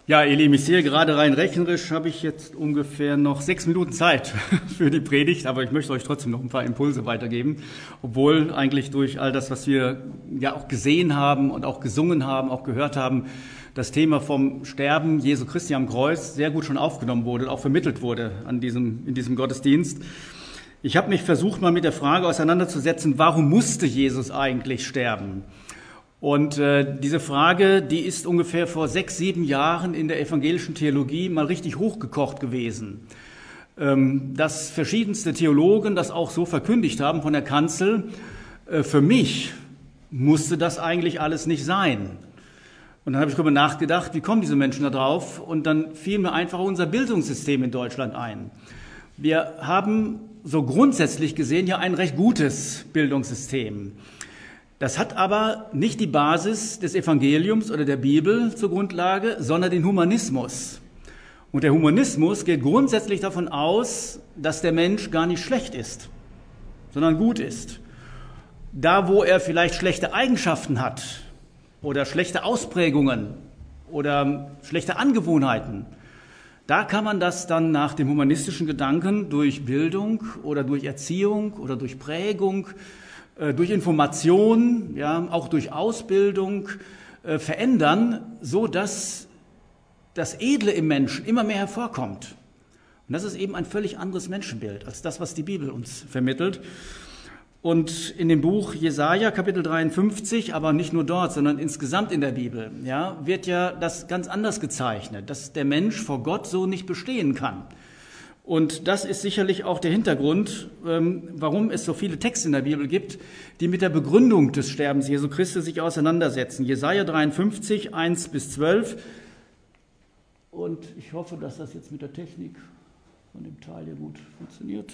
Ja, ihr Lieben, ich sehe gerade rein rechnerisch, habe ich jetzt ungefähr noch 6 Minuten Zeit für die Predigt, aber ich möchte euch trotzdem noch ein paar Impulse weitergeben, obwohl eigentlich durch all das, was wir ja auch gesehen haben und auch gesungen haben, auch gehört haben, das Thema vom Sterben Jesu Christi am Kreuz sehr gut schon aufgenommen wurde und auch vermittelt wurde in diesem Gottesdienst. Ich habe mich versucht, mal mit der Frage auseinanderzusetzen, warum musste Jesus eigentlich sterben? Und diese Frage, die ist ungefähr vor 6, 7 Jahren in der evangelischen Theologie mal richtig hochgekocht gewesen. Dass verschiedenste Theologen das auch so verkündigt haben von der Kanzel, für mich musste das eigentlich alles nicht sein. Und dann habe ich darüber nachgedacht, wie kommen diese Menschen da drauf? Und dann fiel mir einfach unser Bildungssystem in Deutschland ein. Wir haben so grundsätzlich gesehen ja ein recht gutes Bildungssystem. Das hat aber nicht die Basis des Evangeliums oder der Bibel zur Grundlage, sondern den Humanismus. Und der Humanismus geht grundsätzlich davon aus, dass der Mensch gar nicht schlecht ist, sondern gut ist. Da, wo er vielleicht schlechte Eigenschaften hat oder schlechte Ausprägungen oder schlechte Angewohnheiten, da kann man das dann nach dem humanistischen Gedanken durch Bildung oder durch Erziehung oder durch Prägung, durch Information, ja, auch durch Ausbildung verändern, so dass das Edle im Menschen immer mehr hervorkommt. Und das ist eben ein völlig anderes Menschenbild als das, was die Bibel uns vermittelt. Und in dem Buch Jesaja, Kapitel 53, aber nicht nur dort, sondern insgesamt in der Bibel, ja, wird ja das ganz anders gezeichnet, dass der Mensch vor Gott so nicht bestehen kann. Und das ist sicherlich auch der Hintergrund, warum es so viele Texte in der Bibel gibt, die mit der Begründung des Sterbens Jesu Christi sich auseinandersetzen. Jesaja 53, 1-12. Und ich hoffe, dass das jetzt mit der Technik von dem Teil hier gut funktioniert.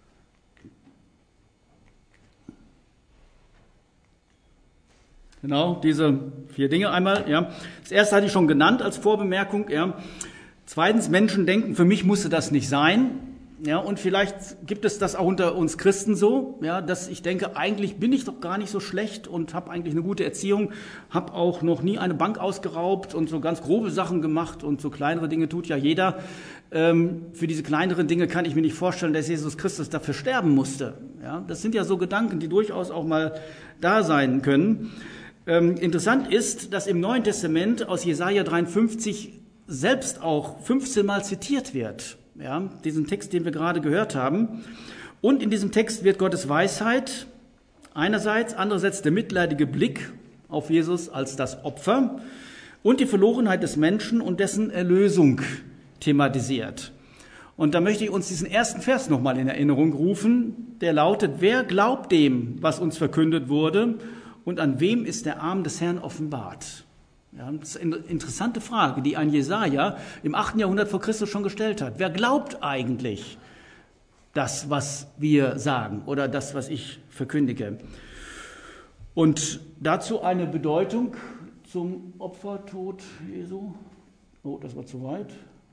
Genau, diese 4 Dinge einmal. Ja. Das erste hatte ich schon genannt als Vorbemerkung. Ja. Zweitens, Menschen denken, für mich musste das nicht sein. Ja, und vielleicht gibt es das auch unter uns Christen so, ja, dass ich denke, eigentlich bin ich doch gar nicht so schlecht und habe eigentlich eine gute Erziehung, habe auch noch nie eine Bank ausgeraubt und so ganz grobe Sachen gemacht und so kleinere Dinge tut ja jeder. Für diese kleineren Dinge kann ich mir nicht vorstellen, dass Jesus Christus dafür sterben musste. Ja, das sind ja so Gedanken, die durchaus auch mal da sein können. Interessant ist, dass im Neuen Testament aus Jesaja 53 selbst auch 15 Mal zitiert wird, ja, diesen Text, den wir gerade gehört haben. Und in diesem Text wird Gottes Weisheit einerseits, andererseits der mitleidige Blick auf Jesus als das Opfer und die Verlorenheit des Menschen und dessen Erlösung thematisiert. Und da möchte ich uns diesen ersten Vers nochmal in Erinnerung rufen, der lautet, wer glaubt dem, was uns verkündet wurde, und an wem ist der Arm des Herrn offenbart? Ja, das ist eine interessante Frage, die ein Jesaja im 8. Jahrhundert vor Christus schon gestellt hat. Wer glaubt eigentlich das, was wir sagen oder das, was ich verkündige? Und dazu eine Bedeutung zum Opfertod Jesu. Oh, das war zu weit.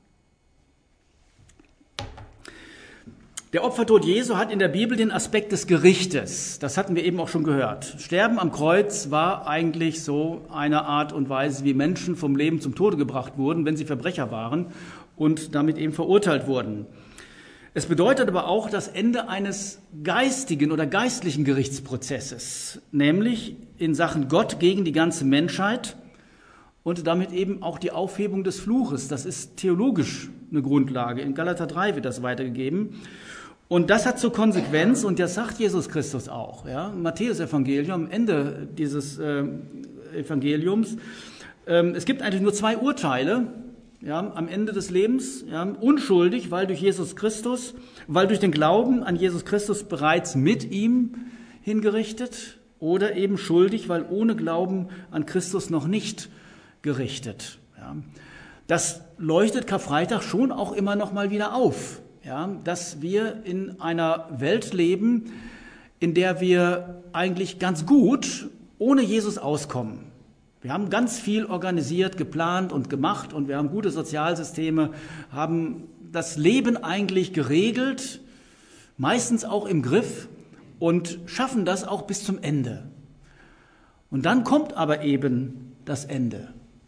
Der Opfertod Jesu hat in der Bibel den Aspekt des Gerichtes. Das hatten wir eben auch schon gehört. Sterben am Kreuz war eigentlich so eine Art und Weise, wie Menschen vom Leben zum Tode gebracht wurden, wenn sie Verbrecher waren und damit eben verurteilt wurden. Es bedeutet aber auch das Ende eines geistigen oder geistlichen Gerichtsprozesses, nämlich in Sachen Gott gegen die ganze Menschheit und damit eben auch die Aufhebung des Fluches. Das ist theologisch eine Grundlage. In Galater 3 wird das weitergegeben. Und das hat zur Konsequenz, und das sagt Jesus Christus auch, ja, im Matthäus-Evangelium, am Ende dieses Evangeliums, es gibt eigentlich nur 2 Urteile, ja, am Ende des Lebens, ja, unschuldig, weil durch Jesus Christus, weil durch den Glauben an Jesus Christus bereits mit ihm hingerichtet, oder eben schuldig, weil ohne Glauben an Christus noch nicht gerichtet. Ja. Das leuchtet Karfreitag schon auch immer noch mal wieder auf. Ja, dass wir in einer Welt leben, in der wir eigentlich ganz gut ohne Jesus auskommen. Wir haben ganz viel organisiert, geplant und gemacht und wir haben gute Sozialsysteme, haben das Leben eigentlich geregelt, meistens auch im Griff und schaffen das auch bis zum Ende. Und dann kommt aber eben das Ende.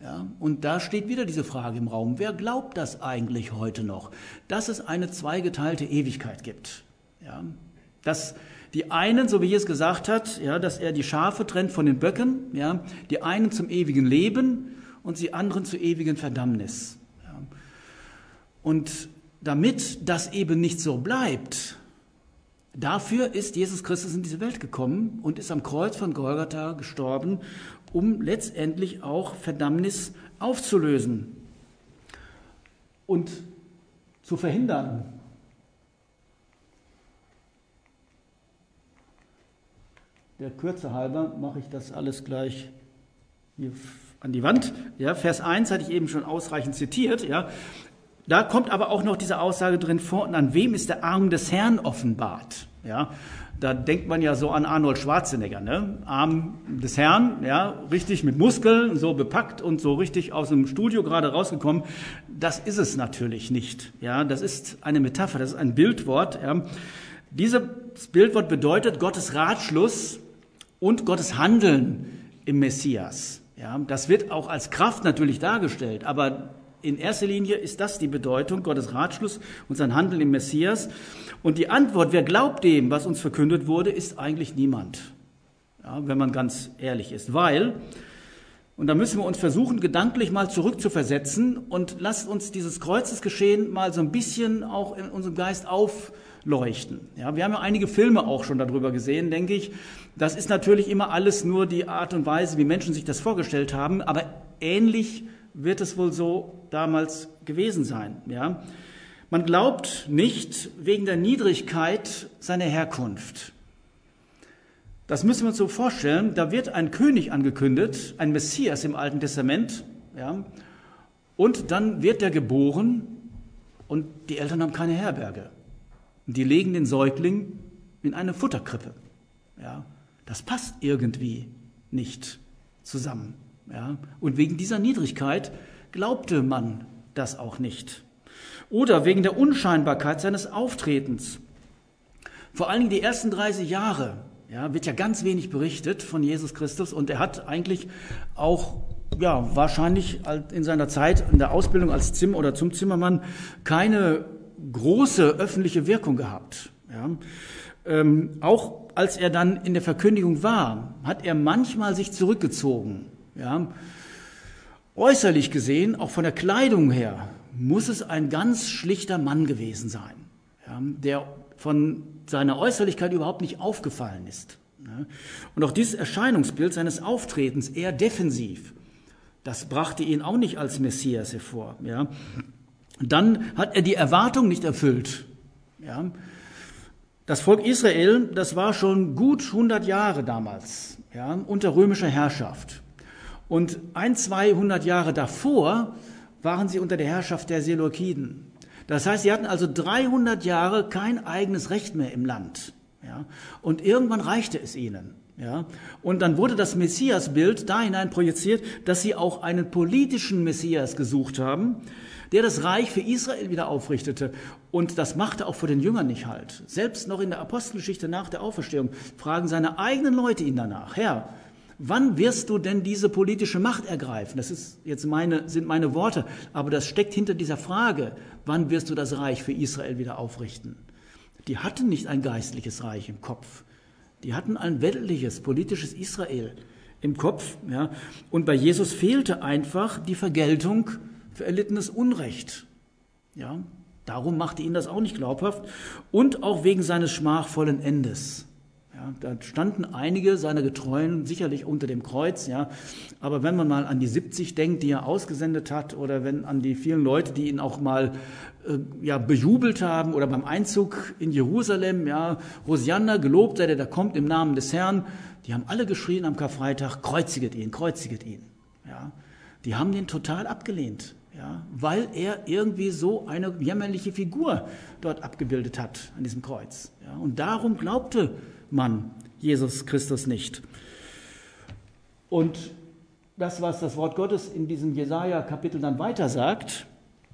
Ja, und da steht wieder diese Frage im Raum, wer glaubt das eigentlich heute noch, dass es eine zweigeteilte Ewigkeit gibt? Ja, dass die einen, so wie Jesus gesagt hat, ja, dass er die Schafe trennt von den Böcken, ja, die einen zum ewigen Leben und die anderen zur ewigen Verdammnis. Ja. Und damit das eben nicht so bleibt, dafür ist Jesus Christus in diese Welt gekommen und ist am Kreuz von Golgatha gestorben, um letztendlich auch Verdammnis aufzulösen und zu verhindern. Der Kürze halber mache ich das alles gleich hier an die Wand. Ja, Vers 1 hatte ich eben schon ausreichend zitiert. Ja. Da kommt aber auch noch diese Aussage drin vor, und an wem ist der Arm des Herrn offenbart? Ja, da denkt man ja so an Arnold Schwarzenegger, ne? Arm des Herrn, ja, richtig mit Muskeln, so bepackt und so richtig aus dem Studio gerade rausgekommen. Das ist es natürlich nicht. Ja, das ist eine Metapher, das ist ein Bildwort. Ja. Dieses Bildwort bedeutet Gottes Ratschluss und Gottes Handeln im Messias. Ja, das wird auch als Kraft natürlich dargestellt, aber in erster Linie ist das die Bedeutung, Gottes Ratschluss und sein Handeln im Messias. Und die Antwort, wer glaubt dem, was uns verkündet wurde, ist eigentlich niemand, ja, wenn man ganz ehrlich ist. Weil, und da müssen wir uns versuchen, gedanklich mal zurückzuversetzen und lasst uns dieses Kreuzesgeschehen mal so ein bisschen auch in unserem Geist aufleuchten. Ja, wir haben ja einige Filme auch schon darüber gesehen, denke ich. Das ist natürlich immer alles nur die Art und Weise, wie Menschen sich das vorgestellt haben, aber ähnlich wird es wohl so damals gewesen sein. Ja? Man glaubt nicht wegen der Niedrigkeit seiner Herkunft. Das müssen wir uns so vorstellen, da wird ein König angekündigt, ein Messias im Alten Testament, ja? Und dann wird der geboren und die Eltern haben keine Herberge. Die legen den Säugling in eine Futterkrippe. Ja? Das passt irgendwie nicht zusammen. Ja, und wegen dieser Niedrigkeit glaubte man das auch nicht. Oder wegen der Unscheinbarkeit seines Auftretens. Vor allen Dingen die ersten 30 Jahre, ja, wird ja ganz wenig berichtet von Jesus Christus, und er hat eigentlich auch, ja, wahrscheinlich in seiner Zeit in der Ausbildung als zum Zimmermann keine große öffentliche Wirkung gehabt. Ja. Auch als er dann in der Verkündigung war, hat er manchmal sich zurückgezogen. Ja, äußerlich gesehen, auch von der Kleidung her, muss es ein ganz schlichter Mann gewesen sein, ja, der von seiner Äußerlichkeit überhaupt nicht aufgefallen ist. Ja. Und auch dieses Erscheinungsbild seines Auftretens eher defensiv, das brachte ihn auch nicht als Messias hervor. Ja. Dann hat er die Erwartung nicht erfüllt. Ja. Das Volk Israel, das war schon gut 100 Jahre damals, ja, unter römischer Herrschaft. Und 200 Jahre davor waren sie unter der Herrschaft der Seleukiden. Das heißt, sie hatten also 300 Jahre kein eigenes Recht mehr im Land. Ja? Und irgendwann reichte es ihnen. Ja? Und dann wurde das Messiasbild da hinein projiziert, dass sie auch einen politischen Messias gesucht haben, der das Reich für Israel wieder aufrichtete. Und das machte auch vor den Jüngern nicht halt. Selbst noch in der Apostelgeschichte nach der Auferstehung fragen seine eigenen Leute ihn danach: Herr, wann wirst du denn diese politische Macht ergreifen? Das sind meine Worte, aber das steckt hinter dieser Frage: Wann wirst du das Reich für Israel wieder aufrichten? Die hatten nicht ein geistliches Reich im Kopf. Die hatten ein weltliches, politisches Israel im Kopf. Ja. Und bei Jesus fehlte einfach die Vergeltung für erlittenes Unrecht. Ja. Darum machte ihn das auch nicht glaubhaft. Und auch wegen seines schmachvollen Endes. Ja, da standen einige seiner Getreuen sicherlich unter dem Kreuz, ja. Aber wenn man mal an die 70 denkt, die er ausgesendet hat, oder wenn an die vielen Leute, die ihn auch mal bejubelt haben, oder beim Einzug in Jerusalem, ja, Hosianna, gelobt sei der, der kommt im Namen des Herrn, die haben alle geschrien am Karfreitag: kreuziget ihn, kreuziget ihn. Ja. Die haben den total abgelehnt, ja, weil er irgendwie so eine jämmerliche Figur dort abgebildet hat an diesem Kreuz. Ja. Und darum glaubte man Jesus Christus nicht. Und das, was das Wort Gottes in diesem Jesaja-Kapitel dann weiter sagt,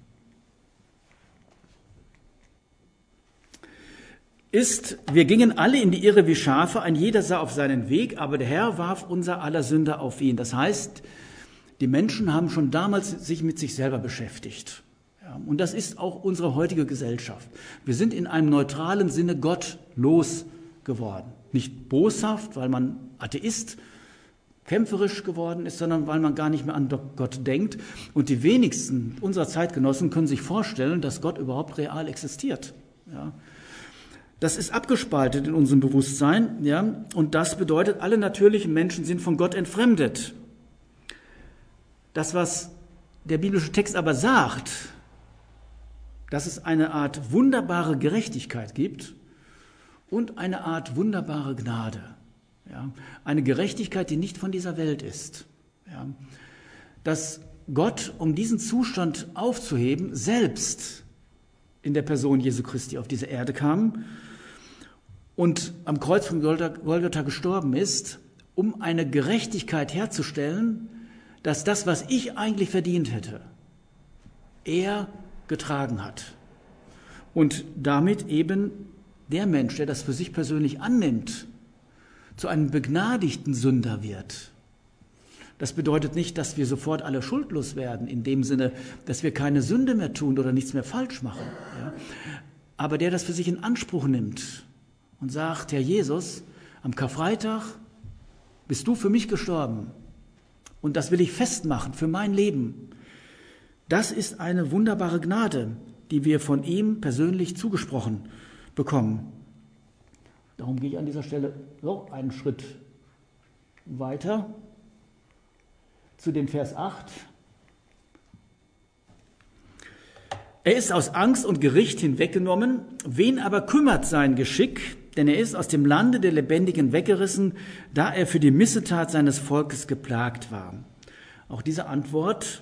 ist: Wir gingen alle in die Irre wie Schafe, ein jeder sah auf seinen Weg, aber der Herr warf unser aller Sünde auf ihn. Das heißt, Die Menschen haben schon damals sich mit sich selber beschäftigt. Ja, und das ist auch unsere heutige Gesellschaft. Wir sind in einem neutralen Sinne gottlos geworden. Nicht boshaft, weil man Atheist, kämpferisch geworden ist, sondern weil man gar nicht mehr an Gott denkt. Und die wenigsten unserer Zeitgenossen können sich vorstellen, dass Gott überhaupt real existiert. Ja. Das ist abgespaltet in unserem Bewusstsein, ja, und das bedeutet, alle natürlichen Menschen sind von Gott entfremdet. Das, was der biblische Text aber sagt, dass es eine Art wunderbare Gerechtigkeit gibt und eine Art wunderbare Gnade. Ja, eine Gerechtigkeit, die nicht von dieser Welt ist. Ja, dass Gott, um diesen Zustand aufzuheben, selbst in der Person Jesu Christi auf diese Erde kam und am Kreuz von Golgatha gestorben ist, um eine Gerechtigkeit herzustellen, dass das, was ich eigentlich verdient hätte, er getragen hat. Und damit eben der Mensch, der das für sich persönlich annimmt, zu einem begnadigten Sünder wird. Das bedeutet nicht, dass wir sofort alle schuldlos werden, in dem Sinne, dass wir keine Sünde mehr tun oder nichts mehr falsch machen. Ja? Aber der das für sich in Anspruch nimmt und sagt, Herr Jesus, am Karfreitag bist du für mich gestorben und das will ich festmachen für mein Leben. Das ist eine wunderbare Gnade, die wir von ihm persönlich zugesprochen bekommen. Darum gehe ich an dieser Stelle so einen Schritt weiter zu dem Vers 8. Er ist aus Angst und Gericht hinweggenommen, wen aber kümmert sein Geschick? Denn er ist aus dem Lande der Lebendigen weggerissen, da er für die Missetat seines Volkes geplagt war. Auch diese Antwort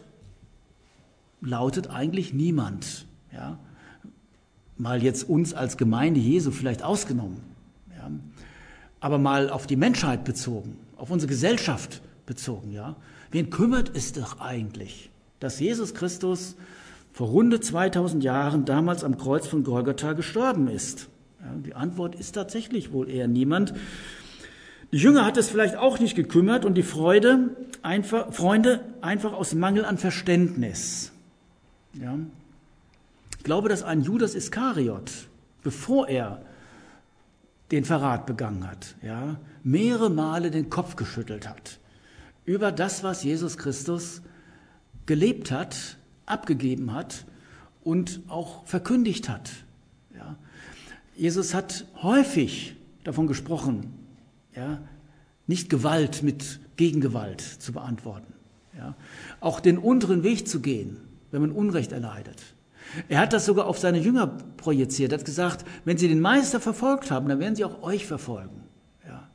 lautet eigentlich niemand. Ja? Mal jetzt uns als Gemeinde Jesu vielleicht ausgenommen. Ja, aber mal auf die Menschheit bezogen, auf unsere Gesellschaft bezogen. Ja. Wen kümmert es doch eigentlich, dass Jesus Christus vor rund 2000 Jahren damals am Kreuz von Golgatha gestorben ist? Ja, die Antwort ist tatsächlich wohl eher niemand. Die Jünger hat es vielleicht auch nicht gekümmert und die Freunde einfach aus Mangel an Verständnis. Ja. Ich glaube, dass ein Judas Iskariot, bevor er den Verrat begangen hat, ja, mehrere Male den Kopf geschüttelt hat über das, was Jesus Christus gelebt hat, abgegeben hat und auch verkündigt hat. Ja. Jesus hat häufig davon gesprochen, ja, nicht Gewalt mit Gegengewalt zu beantworten, ja, auch den unteren Weg zu gehen, wenn man Unrecht erleidet. Er hat das sogar auf seine Jünger projiziert. Er hat gesagt, wenn sie den Meister verfolgt haben, dann werden sie auch euch verfolgen. Ja.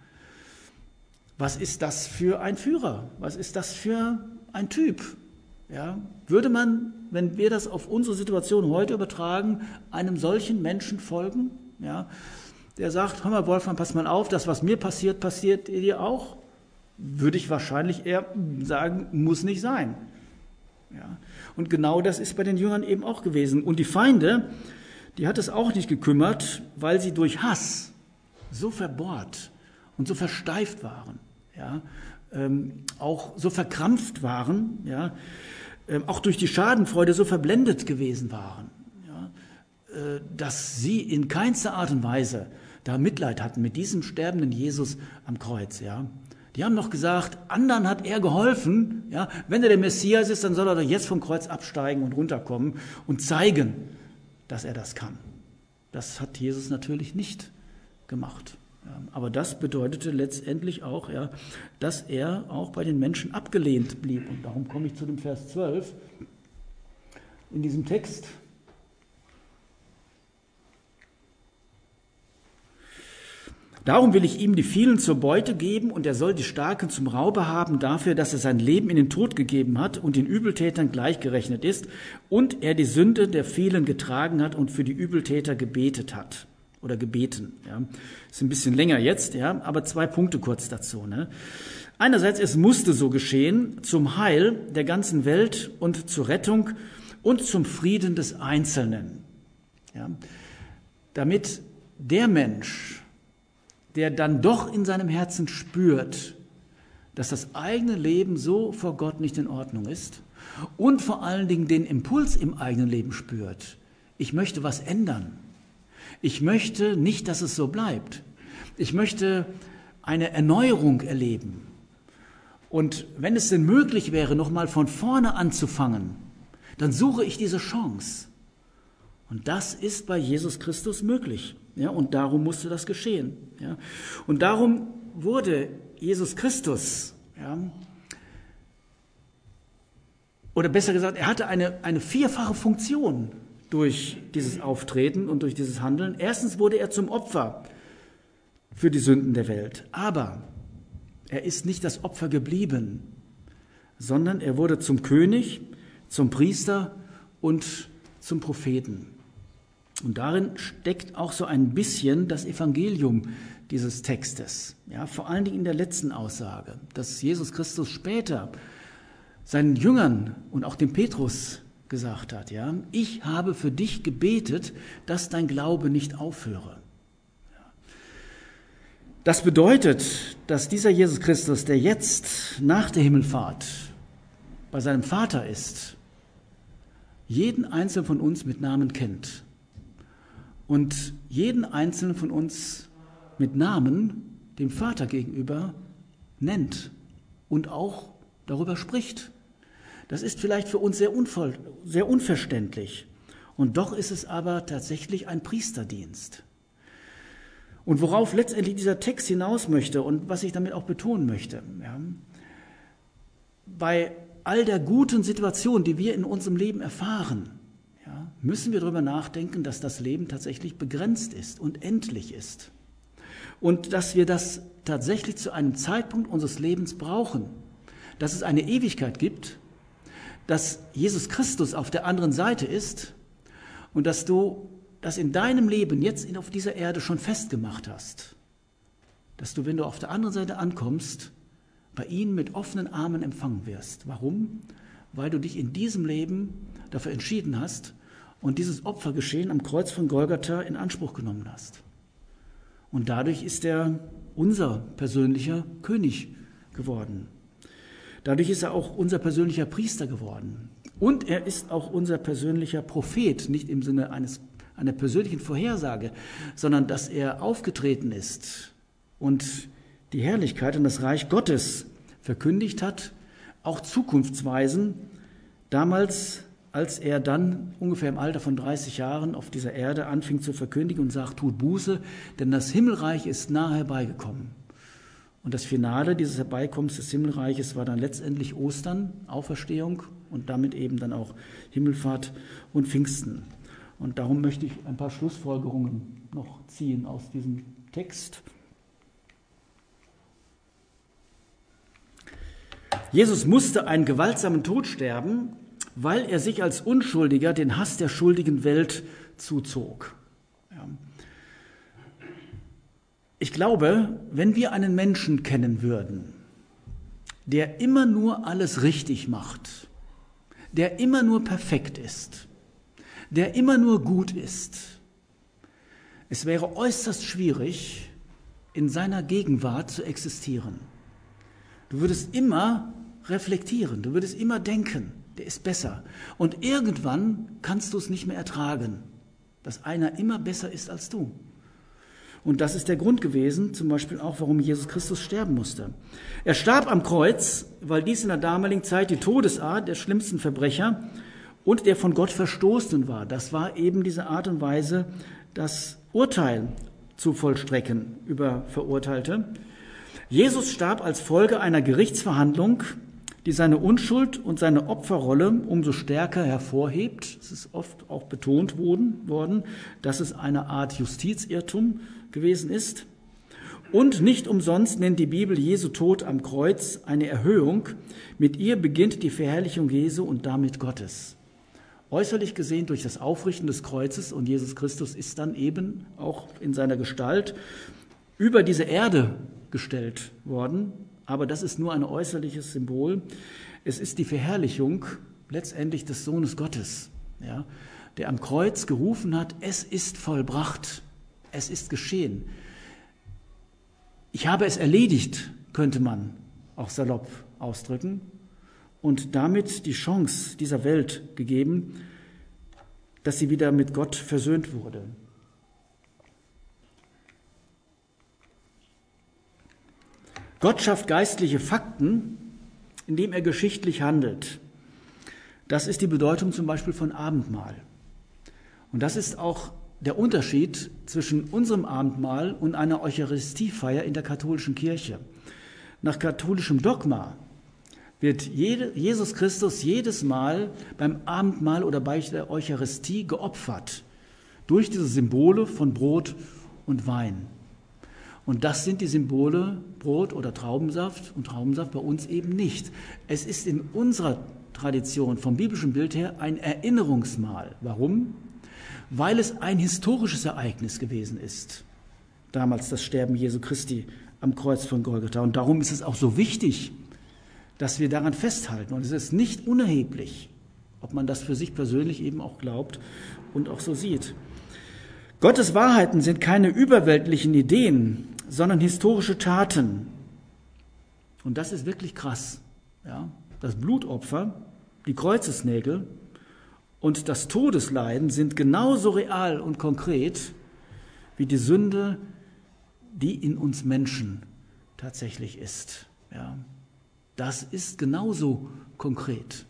Was ist das für ein Führer? Was ist das für ein Typ? Ja. Würde man, wenn wir das auf unsere Situation heute übertragen, einem solchen Menschen folgen? Ja. Der sagt, hör mal Wolfgang, pass mal auf, das, was mir passiert, passiert dir auch? Würde ich wahrscheinlich eher sagen, muss nicht sein. Ja. Und genau das ist bei den Jüngern eben auch gewesen. Und die Feinde, die hat es auch nicht gekümmert, weil sie durch Hass so verbohrt und so versteift waren, ja, auch so verkrampft waren, ja, auch durch die Schadenfreude so verblendet gewesen waren, ja, dass sie in keinster Art und Weise da Mitleid hatten mit diesem sterbenden Jesus am Kreuz, ja. Die haben noch gesagt, anderen hat er geholfen. Ja, wenn er der Messias ist, dann soll er doch jetzt vom Kreuz absteigen und runterkommen und zeigen, dass er das kann. Das hat Jesus natürlich nicht gemacht. Ja, aber das bedeutete letztendlich auch, ja, dass er auch bei den Menschen abgelehnt blieb. Und darum komme ich zu dem Vers 12 in diesem Text. Darum will ich ihm die vielen zur Beute geben und er soll die Starken zum Raube haben dafür, dass er sein Leben in den Tod gegeben hat und den Übeltätern gleichgerechnet ist und er die Sünde der vielen getragen hat und für die Übeltäter gebetet hat oder gebeten. Ja. Ist ein bisschen länger jetzt, ja, aber 2 Punkte kurz dazu. Ne. Einerseits, es musste so geschehen zum Heil der ganzen Welt und zur Rettung und zum Frieden des Einzelnen. Ja. Damit der Mensch, der dann doch in seinem Herzen spürt, dass das eigene Leben so vor Gott nicht in Ordnung ist und vor allen Dingen den Impuls im eigenen Leben spürt. Ich möchte was ändern. Ich möchte nicht, dass es so bleibt. Ich möchte eine Erneuerung erleben. Und wenn es denn möglich wäre, nochmal von vorne anzufangen, dann suche ich diese Chance. Und das ist bei Jesus Christus möglich. Ja, und darum musste das geschehen. Ja. Und darum wurde Jesus Christus, ja, oder besser gesagt, er hatte eine vierfache Funktion durch dieses Auftreten und durch dieses Handeln. Erstens wurde er zum Opfer für die Sünden der Welt. Aber er ist nicht das Opfer geblieben, sondern er wurde zum König, zum Priester und zum Propheten. Und darin steckt auch so ein bisschen das Evangelium dieses Textes. Ja, vor allen Dingen in der letzten Aussage, dass Jesus Christus später seinen Jüngern und auch dem Petrus gesagt hat, ja, ich habe für dich gebetet, dass dein Glaube nicht aufhöre. Das bedeutet, dass dieser Jesus Christus, der jetzt nach der Himmelfahrt bei seinem Vater ist, jeden Einzelnen von uns mit Namen kennt und jeden Einzelnen von uns mit Namen dem Vater gegenüber nennt und auch darüber spricht. Das ist vielleicht für uns sehr unverständlich. Und doch ist es aber tatsächlich ein Priesterdienst. Und worauf letztendlich dieser Text hinaus möchte und was ich damit auch betonen möchte, ja, bei all der guten Situation, die wir in unserem Leben erfahren, ja, müssen wir darüber nachdenken, dass das Leben tatsächlich begrenzt ist und endlich ist. Und dass wir das tatsächlich zu einem Zeitpunkt unseres Lebens brauchen. Dass es eine Ewigkeit gibt, dass Jesus Christus auf der anderen Seite ist und dass du das in deinem Leben jetzt auf dieser Erde schon festgemacht hast. Dass du, wenn du auf der anderen Seite ankommst, bei ihm mit offenen Armen empfangen wirst. Warum? Weil du dich in diesem Leben dafür entschieden hast und dieses Opfergeschehen am Kreuz von Golgatha in Anspruch genommen hast. Und dadurch ist er unser persönlicher König geworden. Dadurch ist er auch unser persönlicher Priester geworden. Und er ist auch unser persönlicher Prophet, nicht im Sinne einer persönlichen Vorhersage, sondern dass er aufgetreten ist und die Herrlichkeit und das Reich Gottes verkündigt hat, auch zukunftsweisend, damals, als er dann ungefähr im Alter von 30 Jahren auf dieser Erde anfing zu verkündigen und sagt, tut Buße, denn das Himmelreich ist nahe herbeigekommen. Und das Finale dieses Herbeikommens des Himmelreiches war dann letztendlich Ostern, Auferstehung und damit eben dann auch Himmelfahrt und Pfingsten. Und darum möchte ich ein paar Schlussfolgerungen noch ziehen aus diesem Text. Jesus musste einen gewaltsamen Tod sterben, weil er sich als Unschuldiger den Hass der schuldigen Welt zuzog. Ja. Ich glaube, wenn wir einen Menschen kennen würden, der immer nur alles richtig macht, der immer nur perfekt ist, der immer nur gut ist, es wäre äußerst schwierig, in seiner Gegenwart zu existieren. Du würdest immer reflektieren, du würdest immer denken, der ist besser. Und irgendwann kannst du es nicht mehr ertragen, dass einer immer besser ist als du. Und das ist der Grund gewesen, zum Beispiel auch, warum Jesus Christus sterben musste. Er starb am Kreuz, weil dies in der damaligen Zeit die Todesart der schlimmsten Verbrecher und der von Gott Verstoßenen war. Das war eben diese Art und Weise, das Urteil zu vollstrecken über Verurteilte. Jesus starb als Folge einer Gerichtsverhandlung, die seine Unschuld und seine Opferrolle umso stärker hervorhebt. Es ist oft auch betont worden, dass es eine Art Justizirrtum gewesen ist. Und nicht umsonst nennt die Bibel Jesu Tod am Kreuz eine Erhöhung. Mit ihr beginnt die Verherrlichung Jesu und damit Gottes. Äußerlich gesehen durch das Aufrichten des Kreuzes, und Jesus Christus ist dann eben auch in seiner Gestalt über diese Erde gestellt worden. Aber das ist nur ein äußerliches Symbol. Es ist die Verherrlichung letztendlich des Sohnes Gottes, ja, der am Kreuz gerufen hat, es ist vollbracht, es ist geschehen. Ich habe es erledigt, könnte man auch salopp ausdrücken, und damit die Chance dieser Welt gegeben, dass sie wieder mit Gott versöhnt wurde. Gott schafft geistliche Fakten, indem er geschichtlich handelt. Das ist die Bedeutung zum Beispiel von Abendmahl. Und das ist auch der Unterschied zwischen unserem Abendmahl und einer Eucharistiefeier in der katholischen Kirche. Nach katholischem Dogma wird Jesus Christus jedes Mal beim Abendmahl oder bei der Eucharistie geopfert durch diese Symbole von Brot und Wein. Und das sind die Symbole Brot oder Traubensaft und Traubensaft bei uns eben nicht. Es ist in unserer Tradition vom biblischen Bild her ein Erinnerungsmahl. Warum? Weil es ein historisches Ereignis gewesen ist. Damals das Sterben Jesu Christi am Kreuz von Golgatha. Und darum ist es auch so wichtig, dass wir daran festhalten. Und es ist nicht unerheblich, ob man das für sich persönlich eben auch glaubt und auch so sieht. Gottes Wahrheiten sind keine überweltlichen Ideen, sondern historische Taten. Und das ist wirklich krass. Ja? Das Blutopfer, die Kreuzesnägel und das Todesleiden sind genauso real und konkret wie die Sünde, die in uns Menschen tatsächlich ist. Ja? Das ist genauso konkret.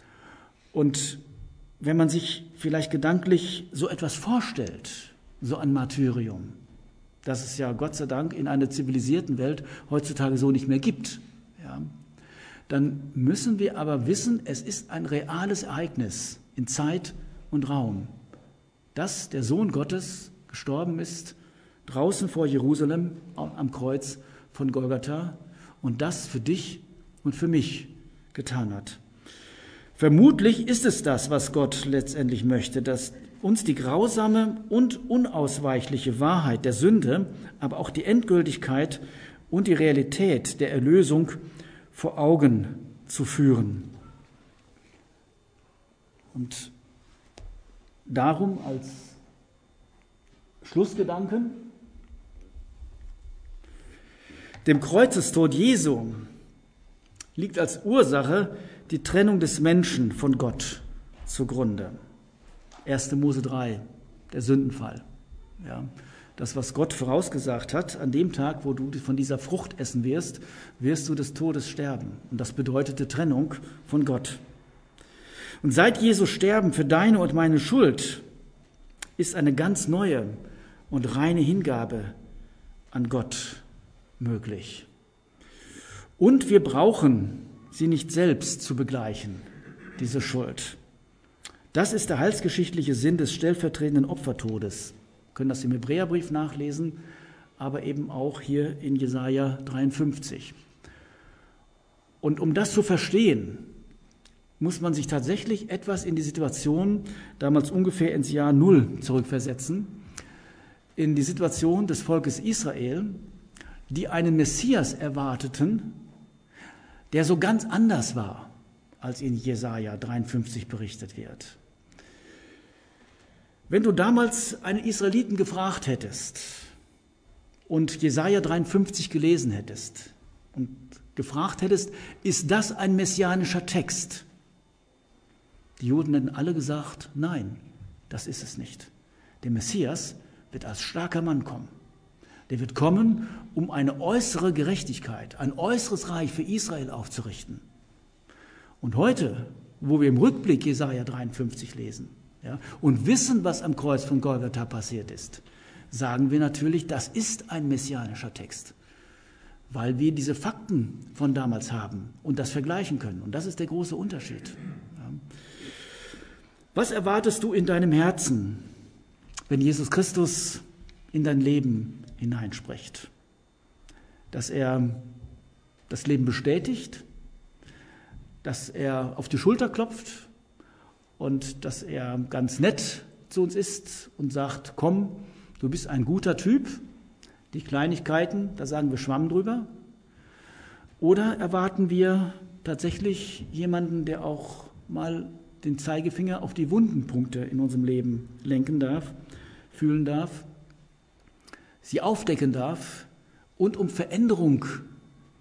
Und wenn man sich vielleicht gedanklich so etwas vorstellt, so ein Martyrium, das es ja Gott sei Dank in einer zivilisierten Welt heutzutage so nicht mehr gibt, ja, dann müssen wir aber wissen, es ist ein reales Ereignis in Zeit und Raum, dass der Sohn Gottes gestorben ist, draußen vor Jerusalem am Kreuz von Golgatha und das für dich und für mich getan hat. Vermutlich ist es das, was Gott letztendlich möchte, dass uns die grausame und unausweichliche Wahrheit der Sünde, aber auch die Endgültigkeit und die Realität der Erlösung vor Augen zu führen. Und darum als Schlussgedanken: Dem Kreuzestod Jesu liegt als Ursache die Trennung des Menschen von Gott zugrunde. 1. Mose 3, der Sündenfall. Ja, das, was Gott vorausgesagt hat, an dem Tag, wo du von dieser Frucht essen wirst, wirst du des Todes sterben. Und das bedeutete Trennung von Gott. Und seit Jesu Sterben für deine und meine Schuld ist eine ganz neue und reine Hingabe an Gott möglich. Und wir brauchen sie nicht selbst zu begleichen, diese Schuld. Das ist der heilsgeschichtliche Sinn des stellvertretenden Opfertodes. Wir können das im Hebräerbrief nachlesen, aber eben auch hier in Jesaja 53. Und um das zu verstehen, muss man sich tatsächlich etwas in die Situation, damals ungefähr ins Jahr 0 zurückversetzen, in die Situation des Volkes Israel, die einen Messias erwarteten, der so ganz anders war, als in Jesaja 53 berichtet wird. Wenn du damals einen Israeliten gefragt hättest und Jesaja 53 gelesen hättest und gefragt hättest, ist das ein messianischer Text? Die Juden hätten alle gesagt, nein, das ist es nicht. Der Messias wird als starker Mann kommen. Der wird kommen, um eine äußere Gerechtigkeit, ein äußeres Reich für Israel aufzurichten. Und heute, wo wir im Rückblick Jesaja 53 lesen, ja, und wissen, was am Kreuz von Golgatha passiert ist, sagen wir natürlich, das ist ein messianischer Text, weil wir diese Fakten von damals haben und das vergleichen können. Und das ist der große Unterschied. Ja. Was erwartest du in deinem Herzen, wenn Jesus Christus in dein Leben hineinspricht? Dass er das Leben bestätigt, dass er auf die Schulter klopft und dass er ganz nett zu uns ist und sagt, komm, du bist ein guter Typ. Die Kleinigkeiten, da sagen wir Schwamm drüber. Oder erwarten wir tatsächlich jemanden, der auch mal den Zeigefinger auf die wunden Punkte in unserem Leben lenken darf, fühlen darf, sie aufdecken darf und um Veränderung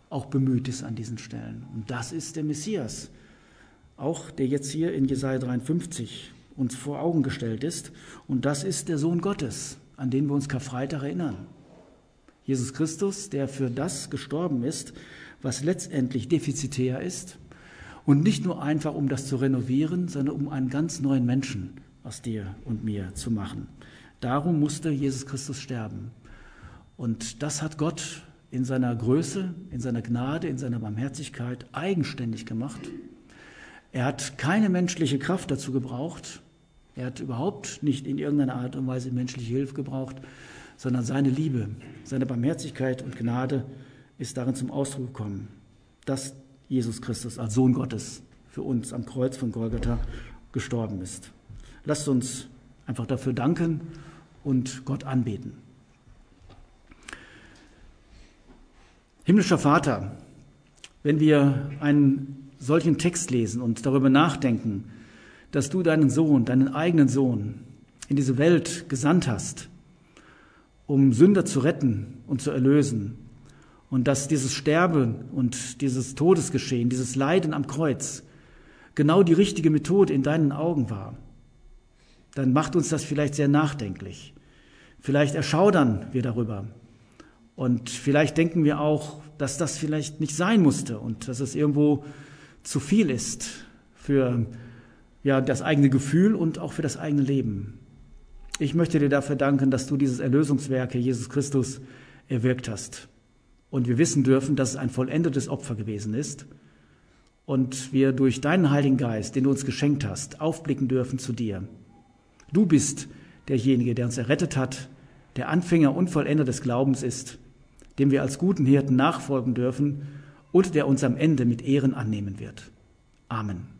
auch bemüht ist an diesen Stellen. Und das ist der Messias, auch der jetzt hier in Jesaja 53 uns vor Augen gestellt ist. Und das ist der Sohn Gottes, an den wir uns Karfreitag erinnern. Jesus Christus, der für das gestorben ist, was letztendlich defizitär ist. Und nicht nur einfach, um das zu renovieren, sondern um einen ganz neuen Menschen aus dir und mir zu machen. Darum musste Jesus Christus sterben. Und das hat Gott in seiner Größe, in seiner Gnade, in seiner Barmherzigkeit eigenständig gemacht. Er hat keine menschliche Kraft dazu gebraucht. Er hat überhaupt nicht in irgendeiner Art und Weise menschliche Hilfe gebraucht, sondern seine Liebe, seine Barmherzigkeit und Gnade ist darin zum Ausdruck gekommen, dass Jesus Christus als Sohn Gottes für uns am Kreuz von Golgatha gestorben ist. Lasst uns einfach dafür danken und Gott anbeten. Himmlischer Vater, wenn wir einen solchen Text lesen und darüber nachdenken, dass du deinen Sohn, deinen eigenen Sohn in diese Welt gesandt hast, um Sünder zu retten und zu erlösen, und dass dieses Sterben und dieses Todesgeschehen, dieses Leiden am Kreuz genau die richtige Methode in deinen Augen war, dann macht uns das vielleicht sehr nachdenklich. Vielleicht erschaudern wir darüber. Und vielleicht denken wir auch, dass das vielleicht nicht sein musste und dass es irgendwo zu viel ist für das eigene Gefühl und auch für das eigene Leben. Ich möchte dir dafür danken, dass du dieses Erlösungswerk, Herr Jesus Christus, erwirkt hast. Und wir wissen dürfen, dass es ein vollendetes Opfer gewesen ist. Und wir durch deinen Heiligen Geist, den du uns geschenkt hast, aufblicken dürfen zu dir. Du bist derjenige, der uns errettet hat, der Anfänger und Vollender des Glaubens ist, dem wir als guten Hirten nachfolgen dürfen und der uns am Ende mit Ehren annehmen wird. Amen.